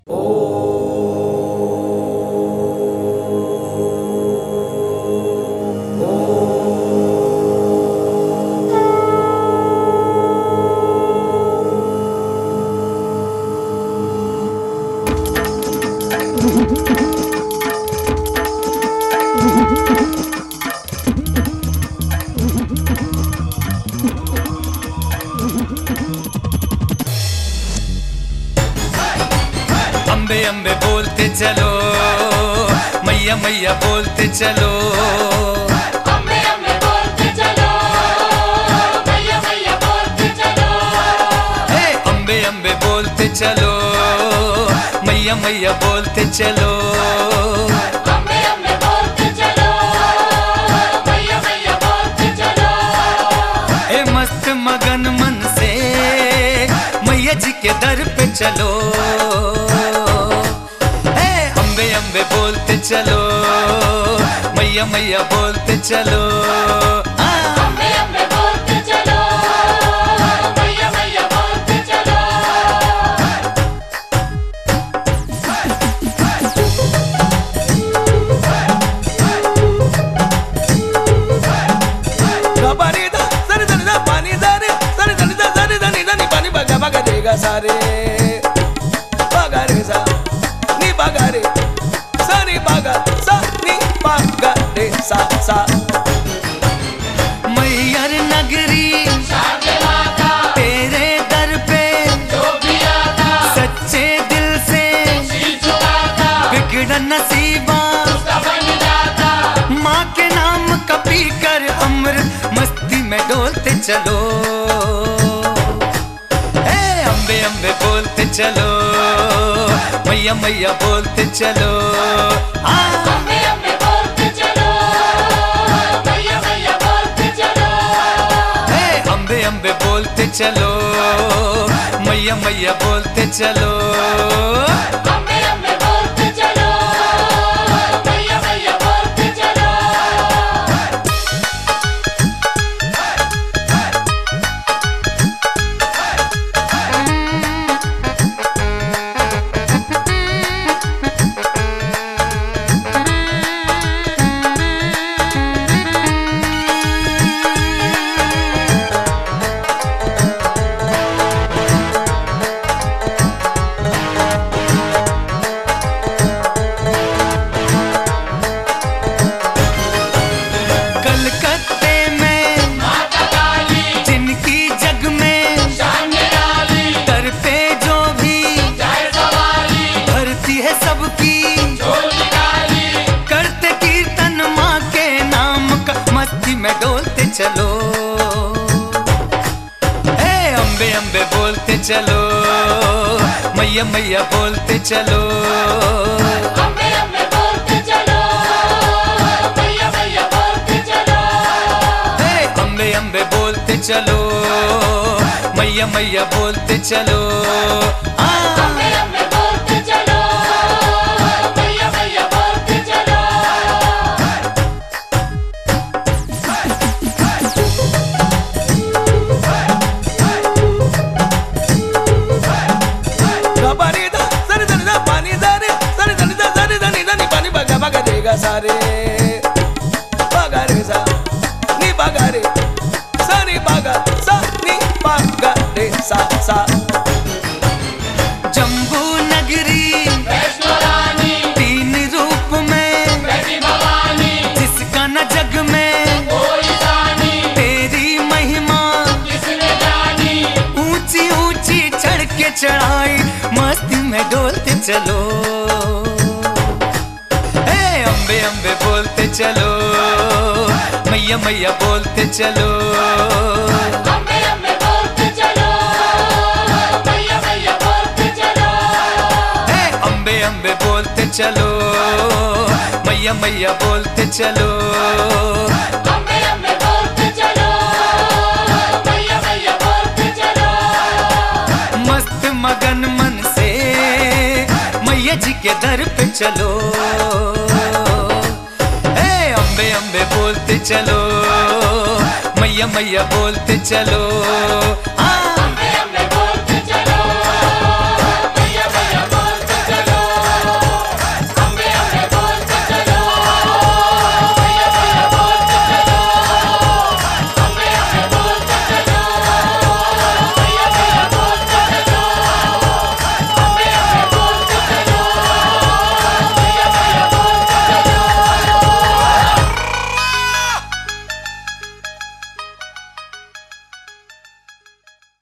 अम्बे अम्बे बोलते चलो, मैया मैया बोलते चलो। अम्बे अम्बे बोलते चलो, मैया मैया बोलते चलो। हे अम्बे अम्बे बोलते चलो, मैया मैया बोलते चलो। अम्बे अम्बे बोलते चलो, मैया मैया बोलते चलो। हे मस्त मगन मन से मैया जी के दर पे चलो। अम्बे बोलते चलो, मैया मैया बोलते चलो। अम्बे अम्बे बोलते चलो, मैया मैया बोलते चलो। गबारीदा सरी दनी पानी दारे सरी दनी पानी बगा बगा देगा सारे बगा रे सा नी बगा रे सारी बगा सा नी बगा रे सा सा। मैयर नगरी शांति माता तेरे दर पे जो भी आता सच्चे दिल से शीश झुकाता बिगड़ नसीबा उसका बन जाता। माँ के नाम का पी कर अमृत मस्ती में डोलते चलो। अम्बे अम्बे बोलते चलो, मैया मैया बोलते चलो। अम्बे अम्बे बोलते चलो, मैया मैया बोलते चलो। अम्बे अम्बे बोलते चलो, मैया मैया बोलते चलो। अम्बे अम्बे बोलते चलो, मैया मैया बोलते चलो। कलकत्ते में माता काली जिनकी जग में शान निराली दर पे जो भी जाए सवारी भरती है सबकी झोली काली। करते कीर्तन माँ के नाम का मस्ती में डोलते चलो। अम्बे अम्बे बोलते चलो, मैया मैया बोलते चलो। अम्बे अम्बे बोलते चलो, मैया मैया बोलते चलो। अम्बे अम्बे बोलते चलो, मैया मैया बोलते चलो। अम्बे अम्बे बोलते चलो, मैया मैया बोलते चलो। गबारीदा सरी दनी पानी दारे सरी दनी पानी बगा बगा देगा सारे बगा रे सा नी बगा रे सारी बगा सा नी बगा रे सा सा। जम्बू नगरी वैष्णो रानी तीन रूप में बैठी भवानी जिसका न जग में कोई जानी तेरी महिमा किसने जानी। ऊंची ऊंची चढ़ के चढ़ाई मस्ती में डोलते चलो। अम्बे अम्बे बोलते चलो, मैया मैया बोलते चलो। अम्बे अम्बे बोलते चलो, मैया मैया बोलते चलो। अम्बे अम्बे बोलते चलो, मैया मैया बोलते चलो। अम्बे अम्बे बोलते चलो, मैया मैया बोलते चलो। मस्त मगन मन से मैया जी के दर पे चलो। अम्बे अम्बे बोलते चलो, मैया मैया बोलते चलो।